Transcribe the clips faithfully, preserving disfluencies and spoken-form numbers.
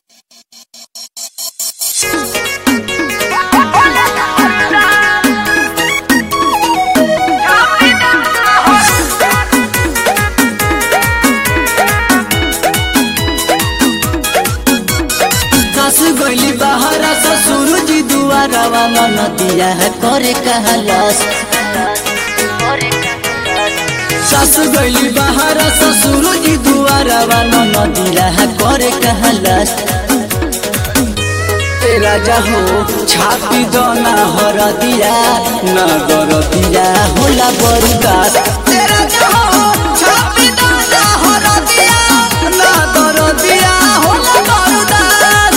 गईली बहरा ससुर जी दुआरा वाला नदिया है करे कहलास। सास गईली बहरा ससुर जी दुआरा वाला नदिया है करे कहलास। राजा हो छापी दोना हर दिया न गर दिया होला बरदास। राजा हो छापी दोना हर दिया न गर दिया होला बरदास।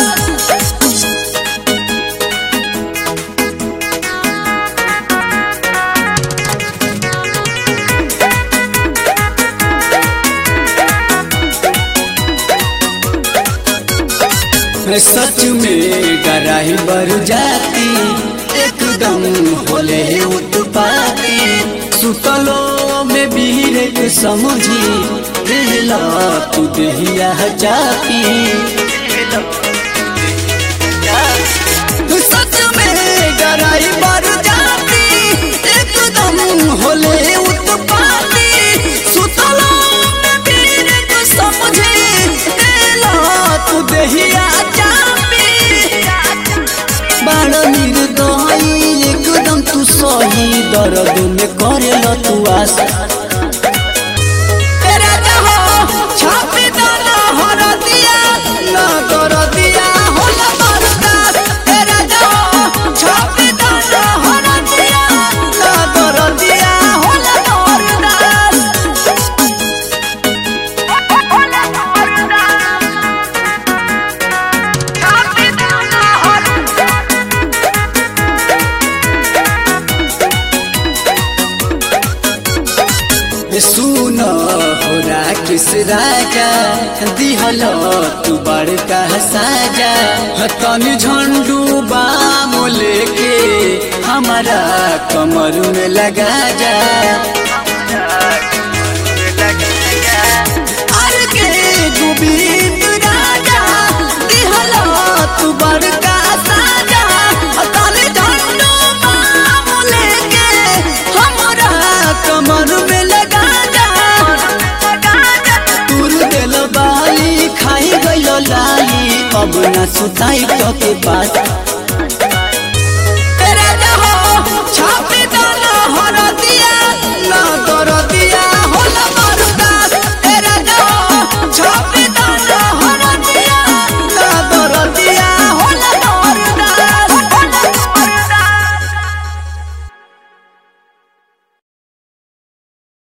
सच में डराही बर जाती एकदम होले उत्पाती। सुतलो में बीरे के समझी दिला तू दहिया जाती। सच में डराही बर जाती एकदम होले उत्पाती। सुतलो में बीरे के समझी दिला तू दहिया एकदम तू सही दर्द में करे ल तू आस। राजा हो छापी दाना हर दिया न कर दिया होला बरदास। राजा हो छापी दाना हर दिया न कर दिया होला बरदास। सुन हो राकेश राजा दिहल तू बड़का साजा। तनी झंडू बाम लेके हमारा कमर में लगा जा। अरे के गोविंद राजा दिहल तू बड़का साजा। तनी झंडू बाम लेके हमारा कमर में बाली खाई गई लाली अब न सुताई तो के पास।